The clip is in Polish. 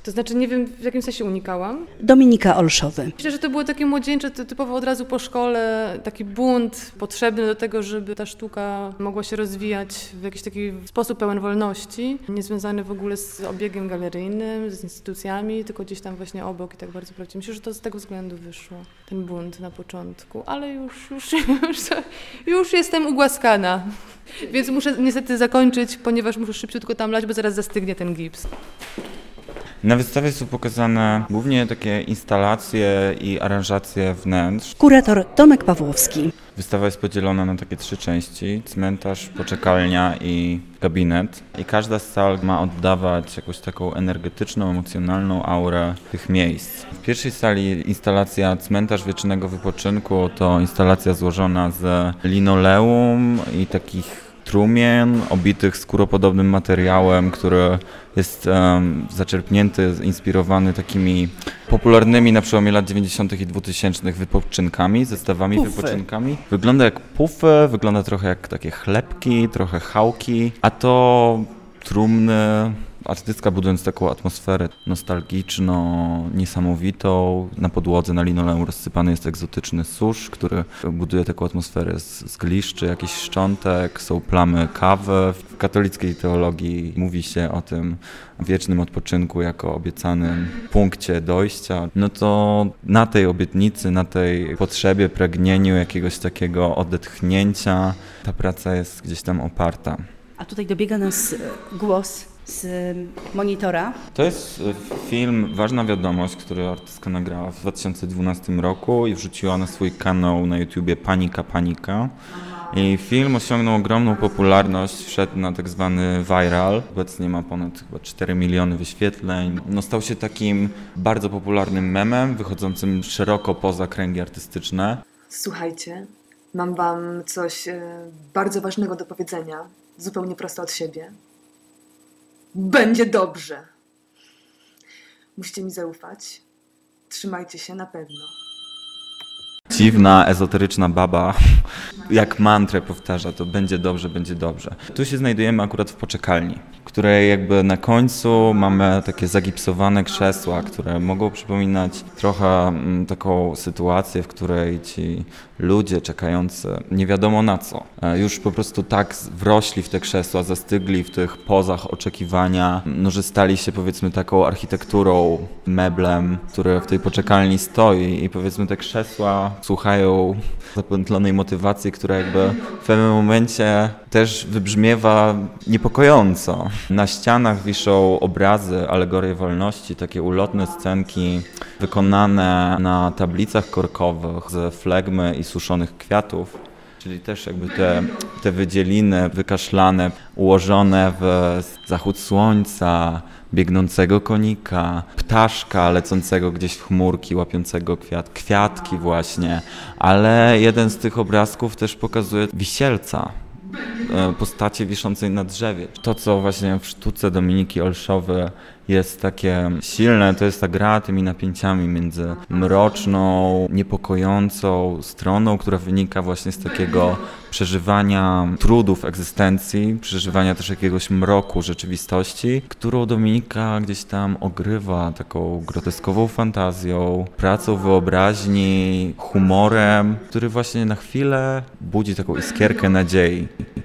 To znaczy nie wiem, w jakim sensie unikałam. Dominika Olszowy. Myślę, że to było takie młodzieńcze, typowo od razu po szkole, taki bunt potrzebny do tego, żeby ta sztuka mogła się rozwijać w jakiś taki sposób pełen wolności, niezwiązany w ogóle z obiegiem galeryjnym, z instytucjami, tylko gdzieś tam właśnie obok i tak bardzo prawdziwie. Myślę, że to z tego względu wyszło, ten bunt na początku, ale już jestem ugłaskana, więc muszę niestety zakończyć, ponieważ muszę szybciutko tam lać, bo zaraz zastygnie ten gips. Na wystawie są pokazane głównie takie instalacje i aranżacje wnętrz. Kurator Tomek Pawłowski. Wystawa jest podzielona na takie 3 części: cmentarz, poczekalnia i gabinet. I każda z sal ma oddawać jakąś taką energetyczną, emocjonalną aurę tych miejsc. W pierwszej sali instalacja Cmentarz Wiecznego Wypoczynku to instalacja złożona z linoleum i takich trumien obitych skóropodobnym materiałem, który jest zaczerpnięty, inspirowany takimi popularnymi na przełomie lat 90. i 2000 wypoczynkami, zestawami wypoczynkami. Wygląda jak pufy, wygląda trochę jak takie chlebki, trochę chałki, a to trumny. Artystka budując taką atmosferę nostalgiczną, niesamowitą. Na podłodze, na linoleum rozsypany jest egzotyczny susz, który buduje taką atmosferę z gliszczy, jakiś szczątek, są plamy kawy. W katolickiej teologii mówi się o tym wiecznym odpoczynku jako obiecanym punkcie dojścia. No to na tej obietnicy, na tej potrzebie, pragnieniu jakiegoś takiego odetchnięcia ta praca jest gdzieś tam oparta. A tutaj dobiega nas głos z monitora. To jest film Ważna Wiadomość, który artystka nagrała w 2012 roku i wrzuciła na swój kanał na YouTubie Panika. I film osiągnął ogromną popularność, wszedł na tak zwany viral. Obecnie ma ponad chyba 4 miliony wyświetleń. No, stał się takim bardzo popularnym memem, wychodzącym szeroko poza kręgi artystyczne. Słuchajcie, mam wam coś bardzo ważnego do powiedzenia, zupełnie prosto od siebie. Będzie dobrze. Musicie mi zaufać. Trzymajcie się na pewno. Dziwna, ezoteryczna baba jak mantrę powtarza to: będzie dobrze, będzie dobrze. Tu się znajdujemy akurat w poczekalni, w której jakby na końcu mamy takie zagipsowane krzesła, które mogą przypominać trochę taką sytuację, w której ci ludzie czekający nie wiadomo na co, już po prostu tak wrośli w te krzesła, zastygli w tych pozach oczekiwania, no, że stali się powiedzmy taką architekturą, meblem, który w tej poczekalni stoi i powiedzmy te krzesła słuchają zapętlonej motywacji, która jakby w pewnym momencie też wybrzmiewa niepokojąco. Na ścianach wiszą obrazy, alegorie wolności, takie ulotne scenki wykonane na tablicach korkowych z flegmy i suszonych kwiatów. Czyli też jakby te wydzieliny wykaszlane, ułożone w zachód słońca, biegnącego konika, ptaszka lecącego gdzieś w chmurki, łapiącego kwiatki właśnie. Ale jeden z tych obrazków też pokazuje wisielca, postacie wiszącej na drzewie. To, co właśnie w sztuce Dominiki Olszowy jest takie silne, to jest ta gra tymi napięciami między mroczną, niepokojącą stroną, która wynika właśnie z takiego przeżywania trudów egzystencji, przeżywania też jakiegoś mroku rzeczywistości, którą Dominika gdzieś tam ogrywa taką groteskową fantazją, pracą wyobraźni, humorem, który właśnie na chwilę budzi taką iskierkę nadziei.